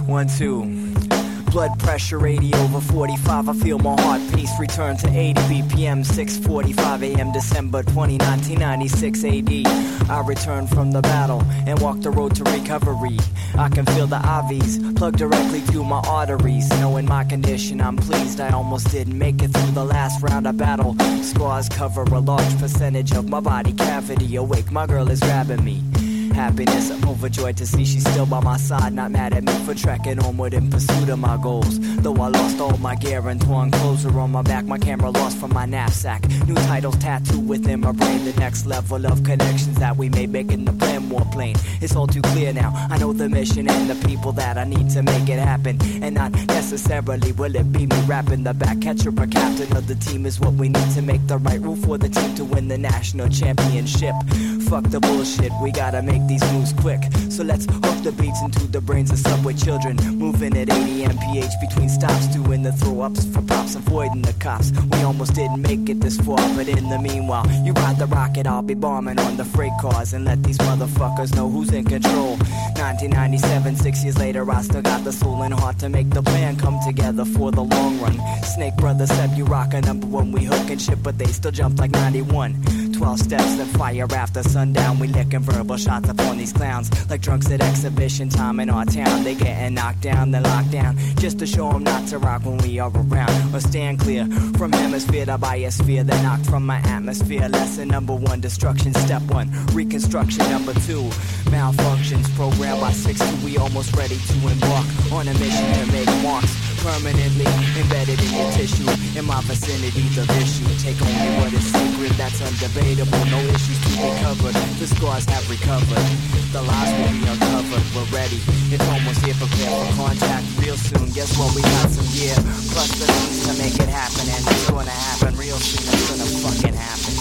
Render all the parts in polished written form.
1, 2. Blood pressure 80 over 45. I feel my heart pace return to 80 BPM. 6:45 a.m. December 20, 1996 AD. I return from the battle and walk the road to recovery. I can feel the IVs plugged directly to my arteries. Knowing my condition, I'm pleased I almost didn't make it through the last round of battle. Scars cover a large percentage of my body cavity. Awake, my girl is grabbing me. Happiness, I'm overjoyed to see she's still by my side. Not mad at me for trekking onward in pursuit of my goals. Though I lost all my gear and torn clothes are on my back, my camera lost from my knapsack. New titles tattooed within my brain. The next level of connections that we made, making the plan more plain. It's all too clear now. I know the mission and the people that I need to make it happen. And not necessarily will it be me rapping. The back catcher or captain of the team is what we need to make the right rule for the team to win the national championship. Fuck the bullshit, we gotta make these moves quick. So let's hook the beats into the brains of subway children. Moving at 80 mph between stops, doing the throw-ups for pops, avoiding the cops. We almost didn't make it this far, but in the meanwhile, you ride the rocket, I'll be bombing on the freight cars and let these motherfuckers know who's in control. 1997, 6 years later, I still got the soul and heart to make the plan come together for the long run. Snake Brothers said you rock a number one, we hook and shit, but they still jump like 91. 12 steps and fire after sundown. We licking verbal shots upon these clowns like drunks at exhibition time in our town. They getting knocked down, then locked down just to show them not to rock when we are around. Or stand clear from hemisphere to biosphere. They're knocked from my atmosphere. Lesson number 1, destruction. Step 1, reconstruction. Number 2, malfunctions. Programmed by 6'2", we almost ready to embark on a mission to make marks permanently embedded in your tissue. In my vicinity, the issue. Take only what is secret, that's undebatable. No issues to be covered. The scars have recovered. The lies will be uncovered. We're ready. It's almost here. Prepare for contact real soon. Guess what? We got some gear. Plus the means to make it happen. And it's gonna happen real soon. It's gonna fucking happen.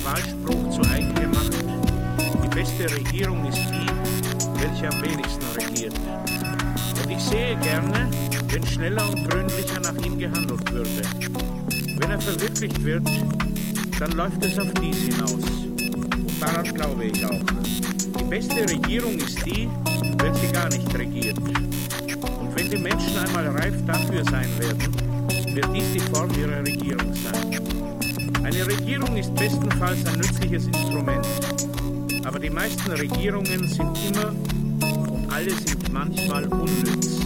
Wahlspruch zu eigen gemacht. Die beste Regierung ist die, welche am wenigsten regiert. Und ich sehe gerne, wenn schneller und gründlicher nach ihm gehandelt würde. Wenn er verwirklicht wird, dann läuft es auf dies hinaus. Und daran glaube ich auch. Die beste Regierung ist die, welche gar nicht regiert. Und wenn die Menschen einmal reif dafür sein werden, wird dies die Form ihrer Regierung sein. Eine Regierung ist bestenfalls ein nützliches Instrument. Aber die meisten Regierungen sind immer und alle sind manchmal unnütz.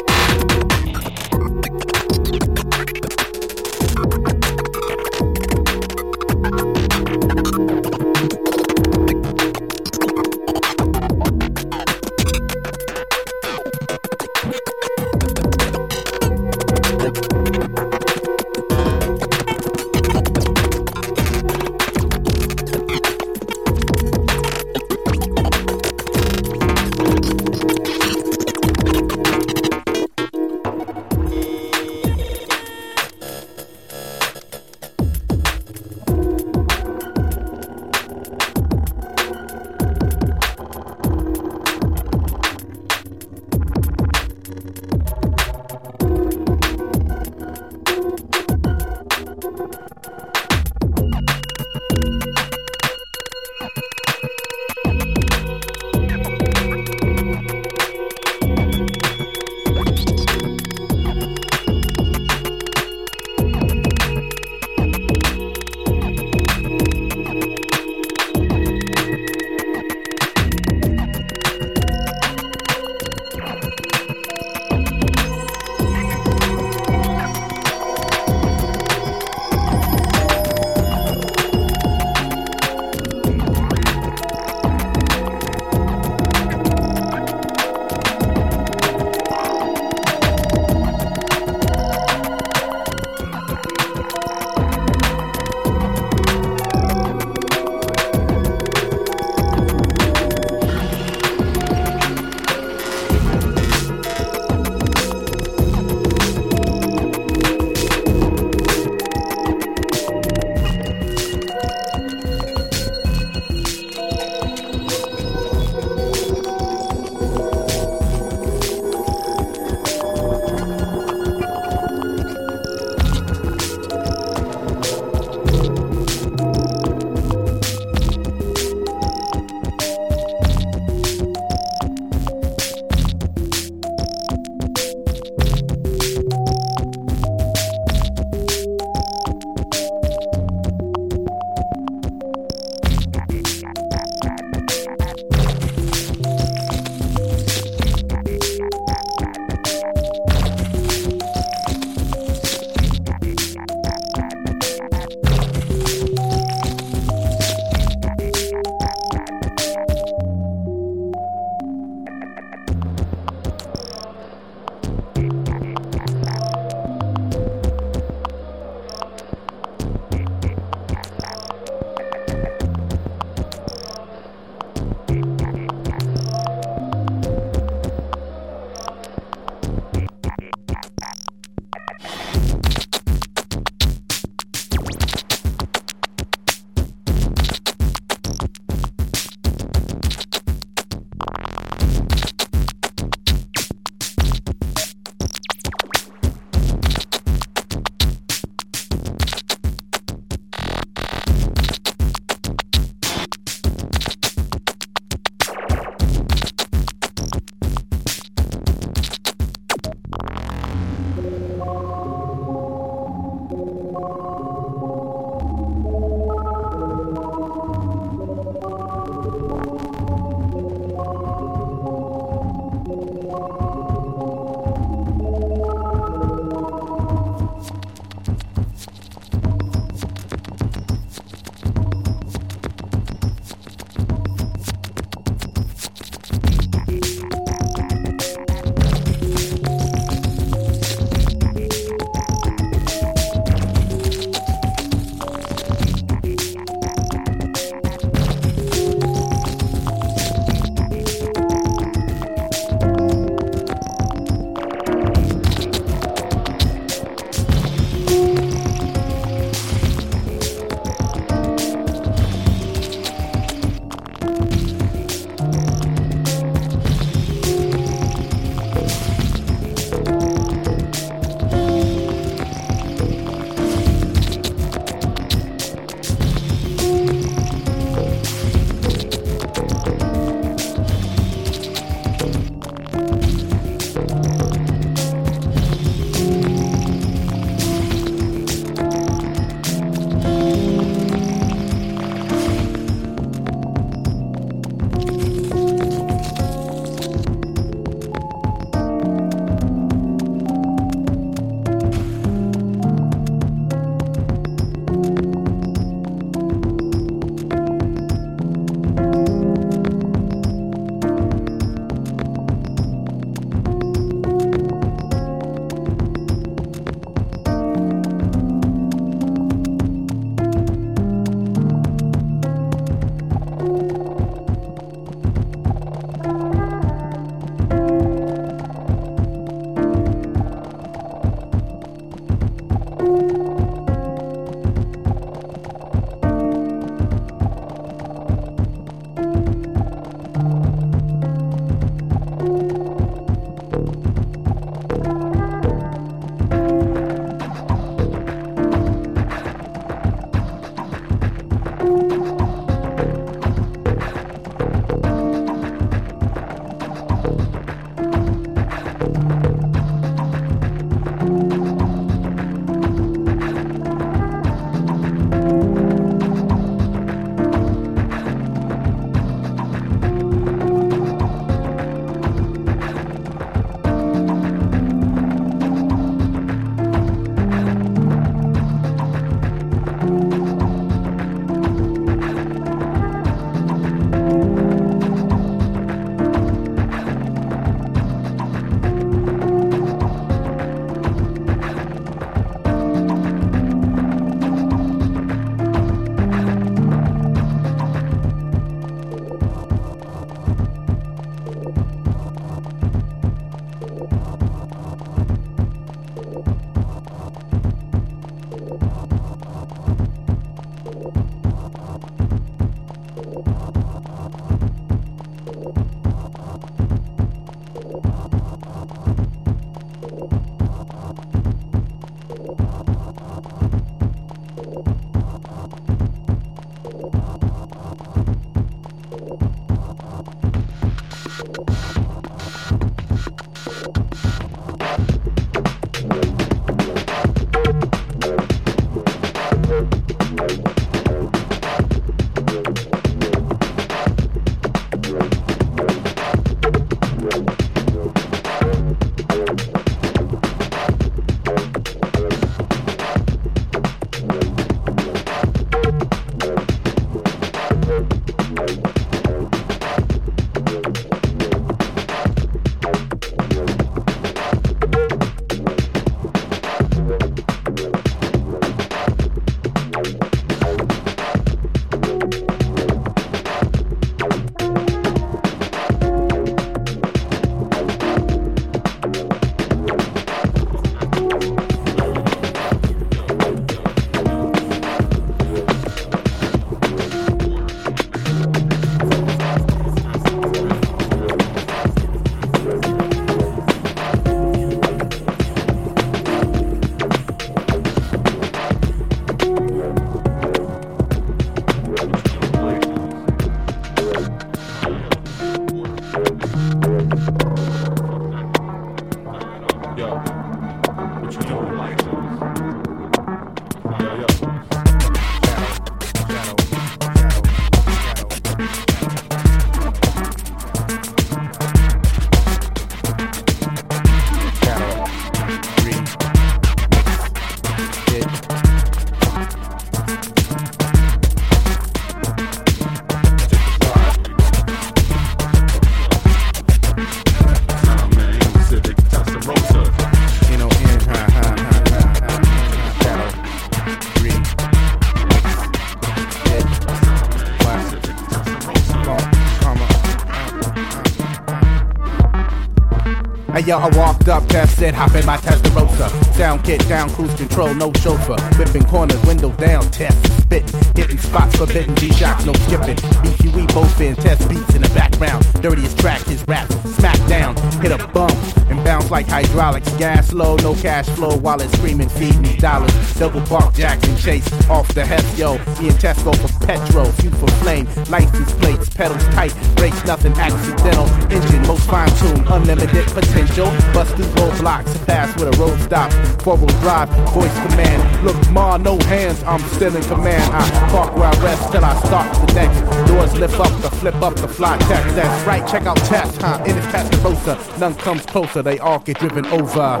yo, I walked up, tested, hop in my Testarossa. Sound kit down, cruise control, no chauffeur. Whipping corners, windows down, test, spitting. Hitting spots, forbidden, G-Shocks, no skipping. BQE both in, test beats in the background. Dirtiest track, his rap, smack down. Hit a bump, and bounce like hydraulics. Gas low, no cash flow, while it's screaming, feed me dollars. Double bark, Jackson Chase, off the heft, yo. Me and Tesco for petrol, fuel for flame. License plates, pedals tight, brakes nothing accidental. Engine most fine-tuned, unlimited potential. Bust through roadblocks, pass with a road stop. Four-wheel drive, voice command. Look, ma, no hands, I'm still in command. I park where I rest till I start the next. Doors lift up, the flip up, the fly test. That's right, check out test, huh? In this Testarossa, none comes closer, they all get driven over.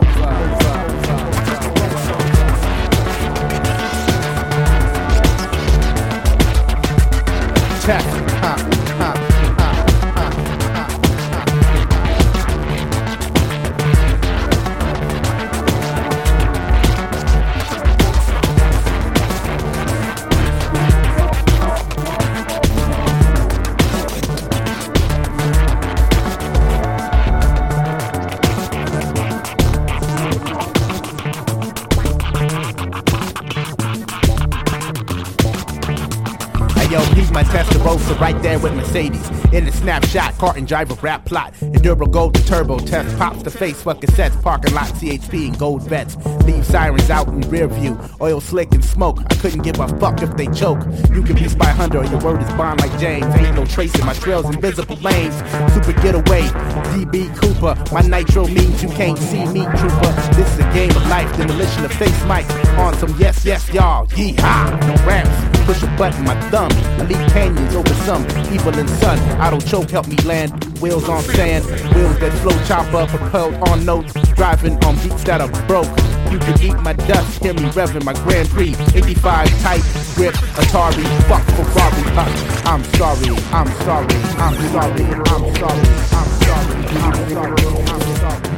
Test, huh? Yo, he's my Testarossa right there with Mercedes. In the snapshot, carton driver rap plot. Enduro gold to turbo test. Pops the face for cassettes. Parking lot, CHP and gold vets. Leave sirens out in rear view. Oil slick and smoke. I couldn't give a fuck if they choke. You can be Spy Hunter or your word is bond like James. Ain't no tracing my trails, invisible lanes. Super getaway, DB Cooper. My nitro means you can't see me, trooper. This is a game of life. Demolition of face mics. On some yes, yes, y'all. Yeehaw, no ramps. Push a button, my thumb. I leave canyons over some evil and sun. Auto choke help me land. Wheels on sand. Wheels that flow chopper. Propelled on notes. Driving on beats that are broke. You can eat my dust. Hear me revving my Grand Prix. 85 type grip. Atari. Fuck Ferrari. I'm sorry. I'm sorry. I'm sorry. I'm sorry. I'm sorry. I'm sorry. I'm sorry.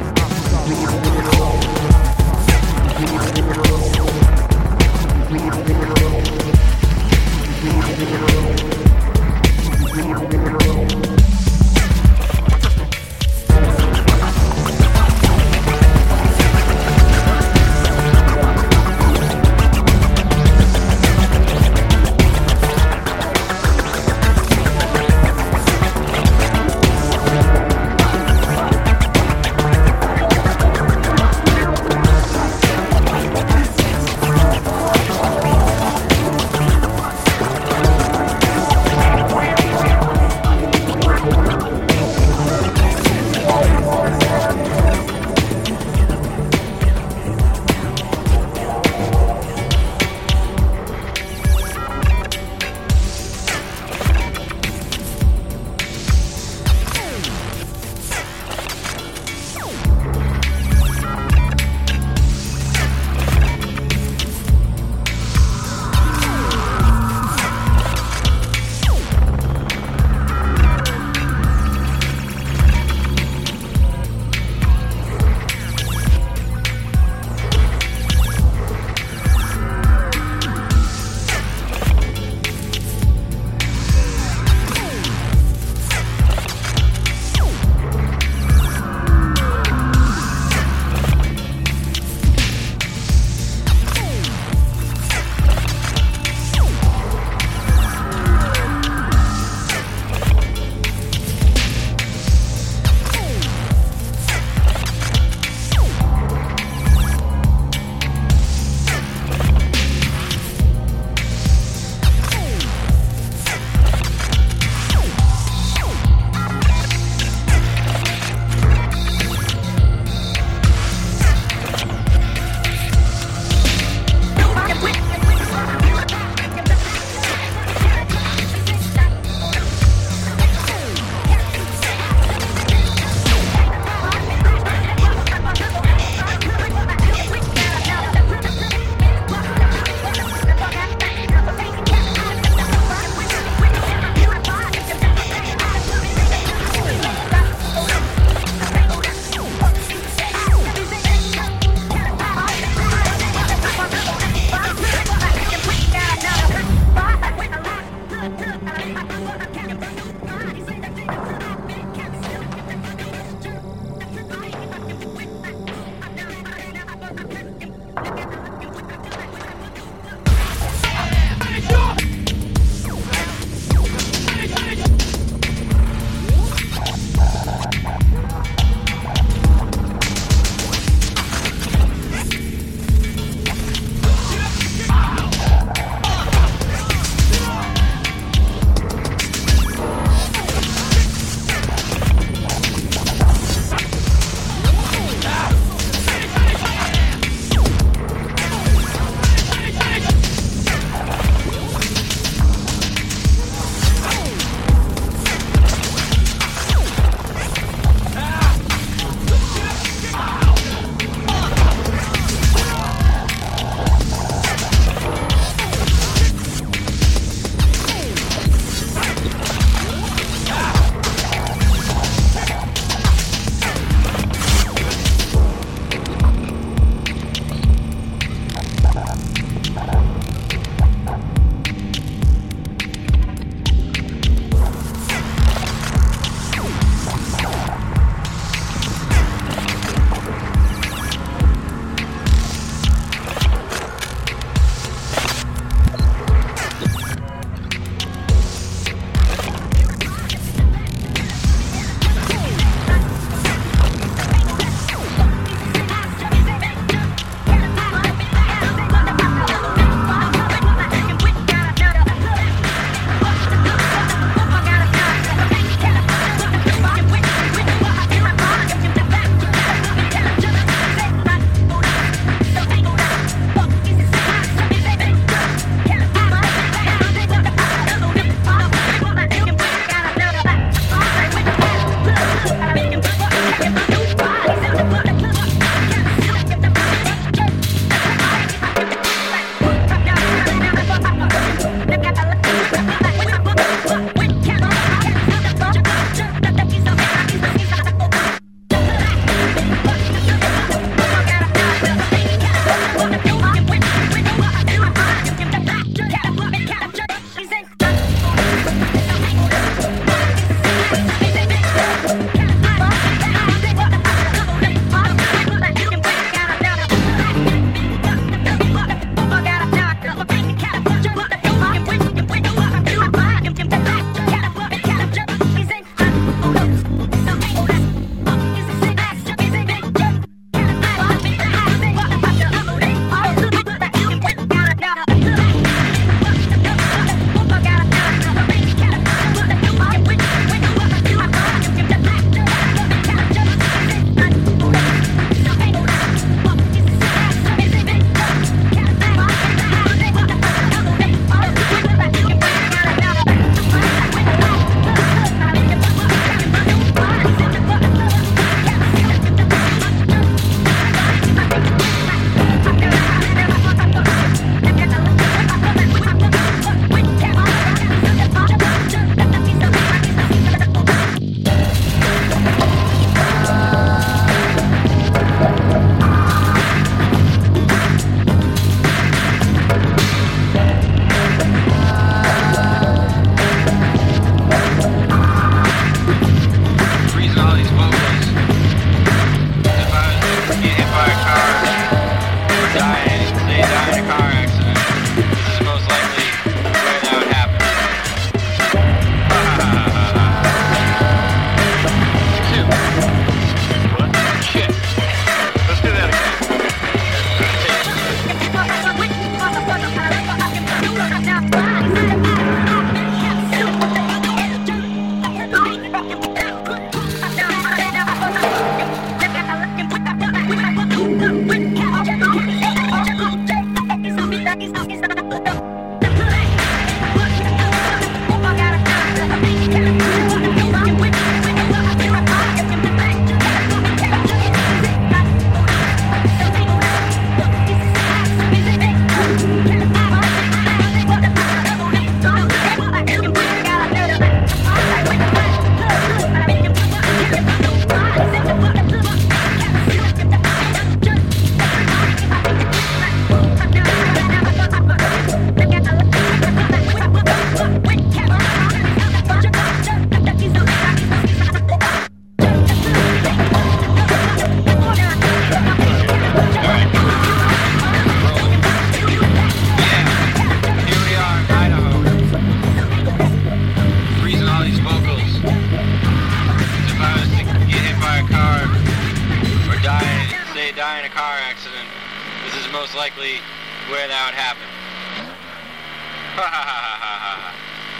likely where that would happen. Ha ha ha ha ha ha.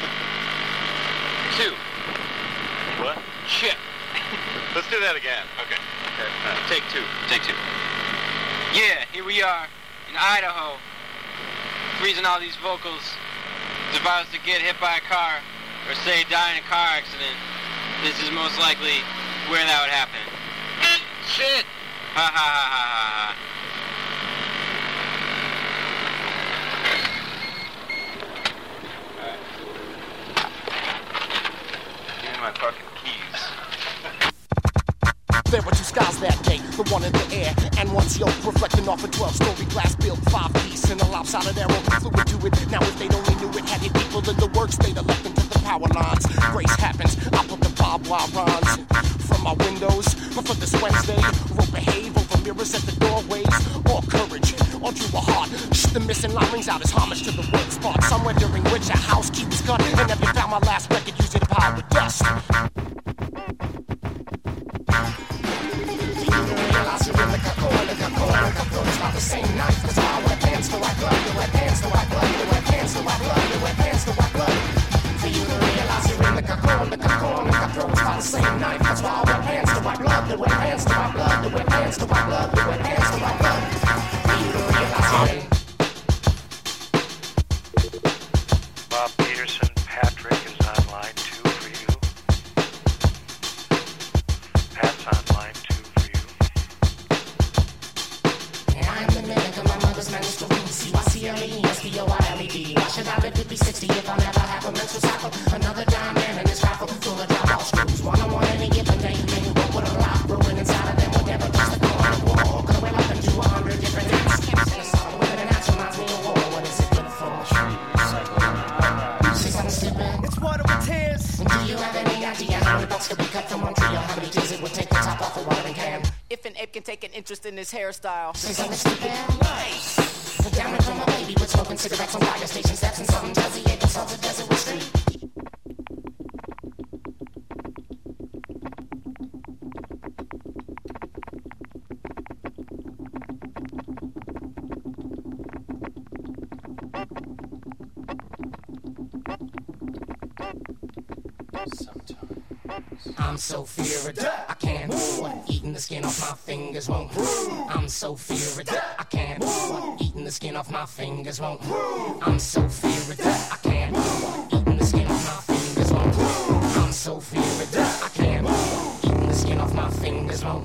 2. What? Shit. Let's do that again. Okay. Take 2. Take 2. Yeah, here we are in Idaho, freezing all these vocals. It's if I was to get hit by a car, or say die in a car accident, this is most likely where that would happen. Shit! Ha ha ha ha ha ha. Give me my fucking keys. There were 2 skies that day, the one in the air and one's yoke, reflecting off a 12-story glass built 5-piece and a lopsided arrow fluid to it. Now if they'd only knew it had hit people in the works, they'd have left them to the power lines. Grace happens, I put the barbed wire rhymes from my windows, but for this Wednesday, wrote behave over mirrors at the doorways, or courage, or drew a heart. The missing line rings out as homage to the work spot, somewhere during which a house key was cut, and never found my last record using power with dust. The same knife, cause I wear pants to white blood, you wear pants to white blood, you wear pants to white blood, you wear pants to white blood. For you to realize you're in the cutthroat by the same knife, that's why I wear pants to white blood, you wear pants to white blood, you wear pants to white blood, you wear pants to white blood. For you to realize you're in. Bob Peterson, Patrick is on line 2 for you. Pat's on line 2 for you. I'm the mimic of my mother's managed to read C-Y-C-L-E-S-P-O-I-L-E-D. Why should I live to be 60 if I never have a menstrual cycle? Another dime man in this raffle full of drop-off screws. One-on-one any given day, man. What would a lot brewing inside of them would never touch the corner wall? Could wear up into 100 different hats. And a song with an announce reminds me of war. What is it good for? Say something stupid. It's water with tears. And do you have any idea how many bucks could be cut from one tree, or how many tears it would take the top off a watering can? If an ape can take an interest in his hairstyle. Say something stupid. Nice. Down from my baby with smoking cigarettes on fire station steps and something tells the ape assaulted Desert Street. I'm so feared, I can't. Eating the skin off my fingers won't. I'm so feared, I can't. Eating the skin off my fingers won't. I'm so feared, I can't. Eating the skin off my fingers won't. I'm so feared, I can't. Eating the skin off my fingers won't.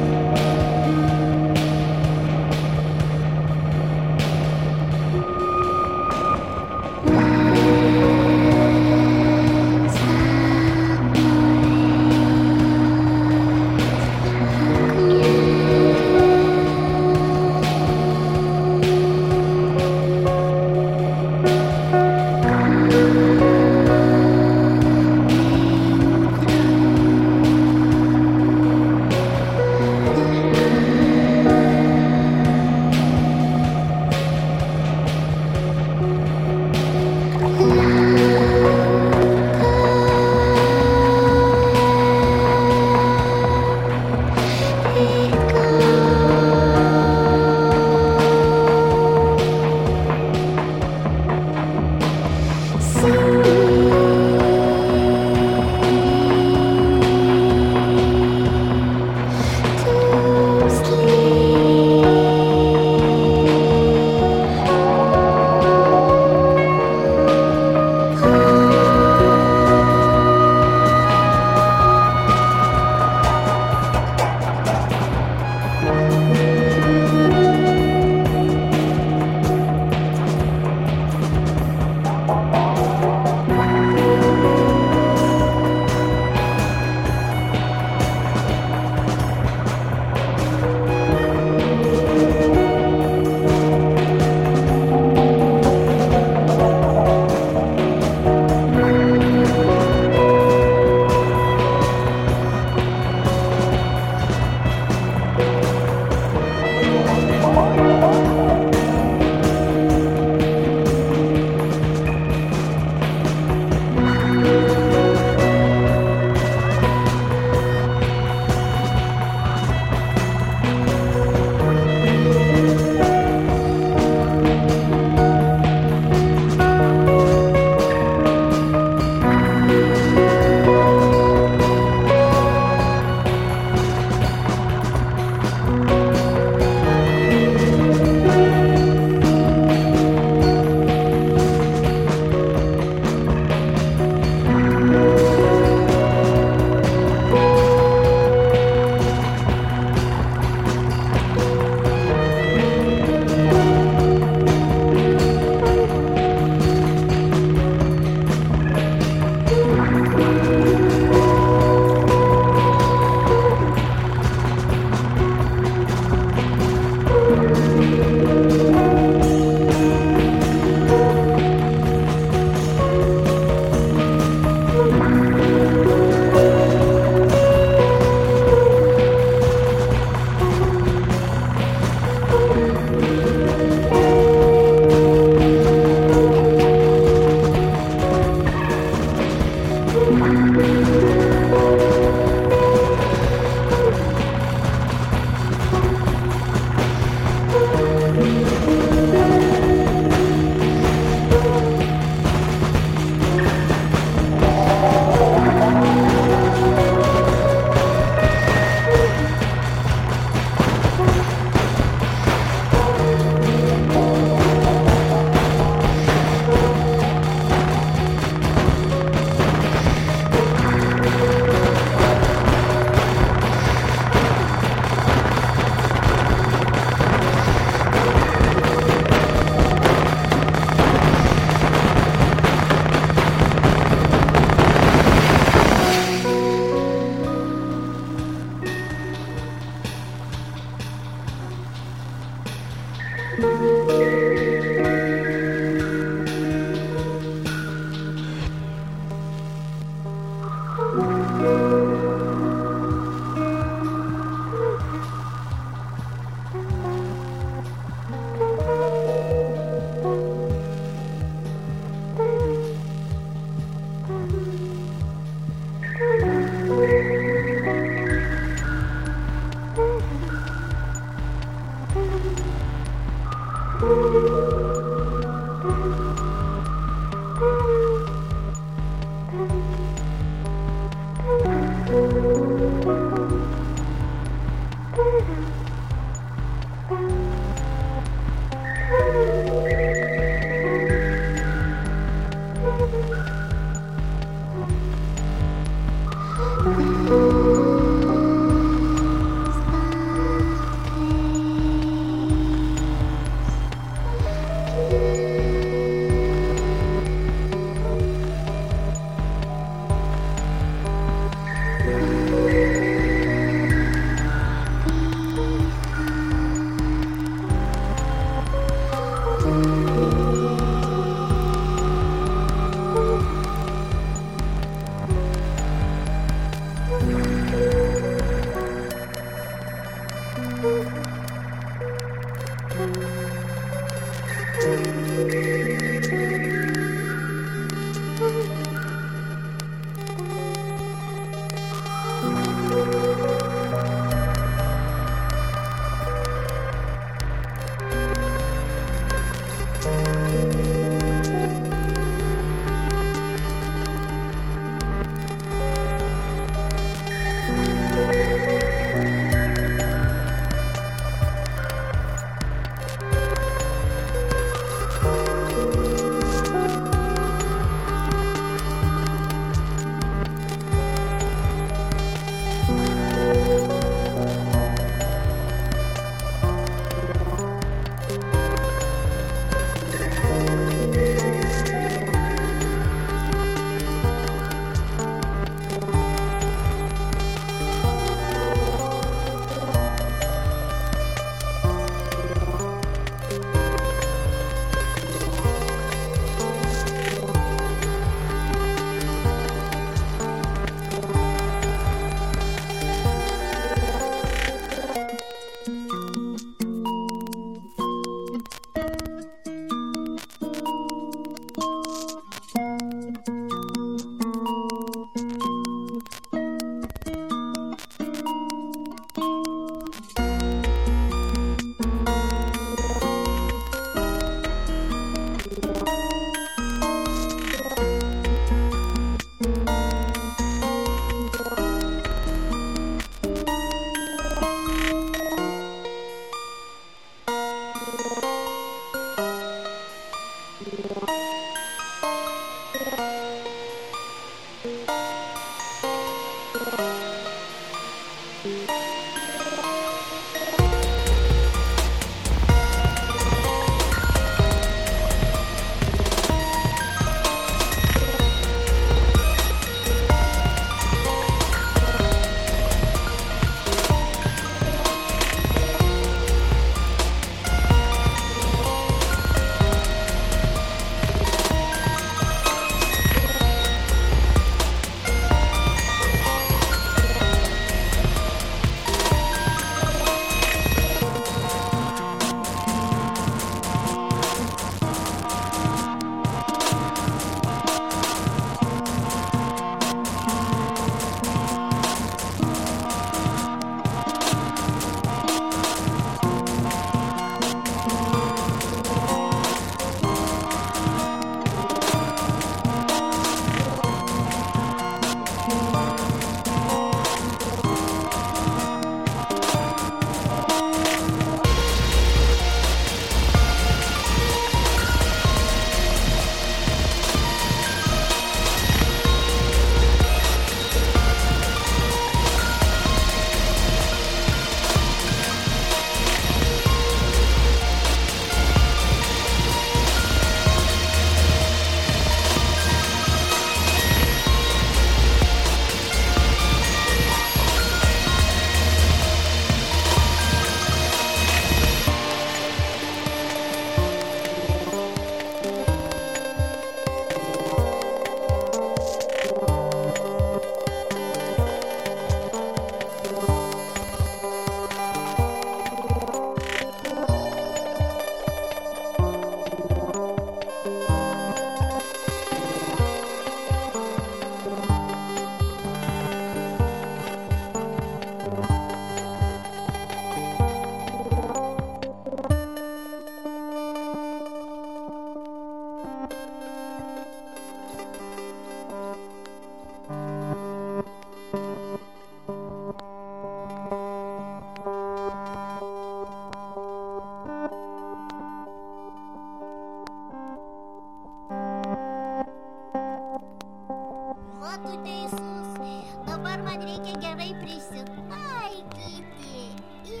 prisitaikyti į...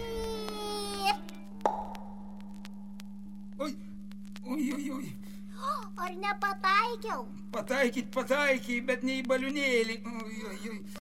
Oi. Ar nepataikiau? Pataikyt, bet ne į baliūnėlį. Oi.